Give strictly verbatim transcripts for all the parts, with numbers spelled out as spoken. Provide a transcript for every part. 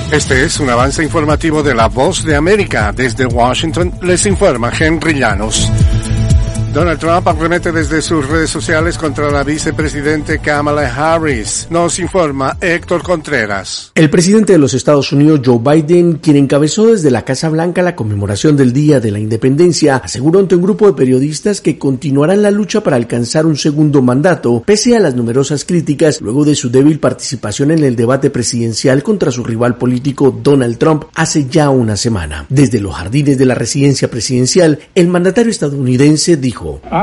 Este es un avance informativo de La Voz de América. Desde Washington les informa Henry Llanos. Donald Trump arremete desde sus redes sociales contra la vicepresidente Kamala Harris. Nos informa Héctor Contreras. El presidente de los Estados Unidos, Joe Biden, quien encabezó desde la Casa Blanca la conmemoración del Día de la Independencia, aseguró ante un grupo de periodistas que continuarán la lucha para alcanzar un segundo mandato, pese a las numerosas críticas luego de su débil participación en el debate presidencial contra su rival político Donald Trump hace ya una semana. Desde los jardines de la residencia presidencial, el mandatario estadounidense dijo: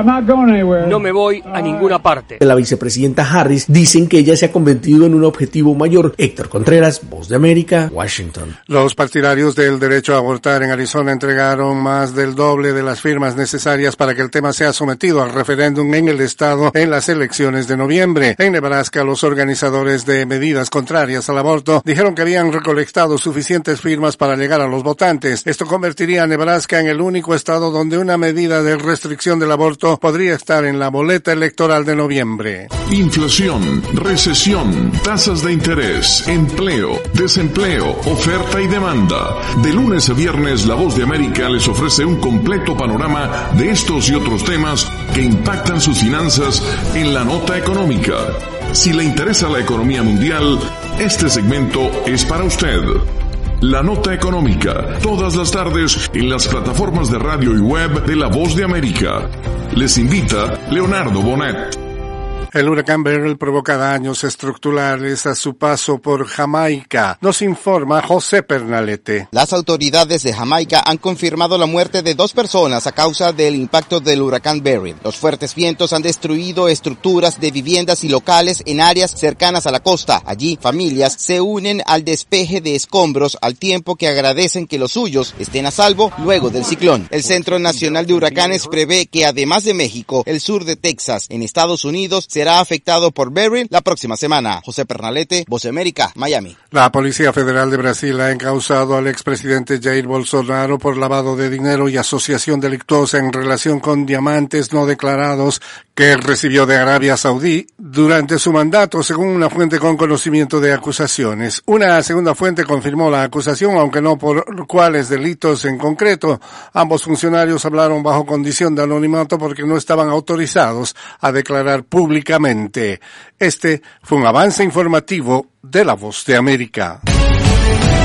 no me voy a ninguna parte. La vicepresidenta Harris dicen que ella se ha convertido en un objetivo mayor. Héctor Contreras, Voz de América, Washington. Los partidarios del derecho a abortar en Arizona entregaron más del doble de las firmas necesarias para que el tema sea sometido al referéndum en el estado en las elecciones de noviembre. En Nebraska, los organizadores de medidas contrarias al aborto dijeron que habían recolectado suficientes firmas para llegar a los votantes. Esto convertiría a Nebraska en el único estado donde una medida de restricción del aborto podría estar en la boleta electoral de noviembre. Inflación, recesión, tasas de interés, empleo, desempleo, oferta y demanda. De lunes a viernes, La Voz de América les ofrece un completo panorama de estos y otros temas que impactan sus finanzas en la nota económica. Si le interesa la economía mundial, este segmento es para usted. La Nota Económica, todas las tardes en las plataformas de radio y web de La Voz de América. Les invita Leonardo Bonet. El huracán Beryl provoca daños estructurales a su paso por Jamaica. Nos informa José Pernalete. Las autoridades de Jamaica han confirmado la muerte de dos personas a causa del impacto del huracán Beryl. Los fuertes vientos han destruido estructuras de viviendas y locales en áreas cercanas a la costa. Allí, familias se unen al despeje de escombros al tiempo que agradecen que los suyos estén a salvo luego del ciclón. El Centro Nacional de Huracanes prevé que además de México, el sur de Texas, en Estados Unidos, será será afectado por Beryl la próxima semana. José Pernalete, Voz de América, Miami. La Policía Federal de Brasil ha encausado al expresidente Jair Bolsonaro por lavado de dinero y asociación delictuosa en relación con diamantes no declarados que recibió de Arabia Saudí durante su mandato, según una fuente con conocimiento de acusaciones. Una segunda fuente confirmó la acusación, aunque no por cuáles delitos en concreto. Ambos funcionarios hablaron bajo condición de anonimato porque no estaban autorizados a declarar públicamente. Este fue un avance informativo de La Voz de América.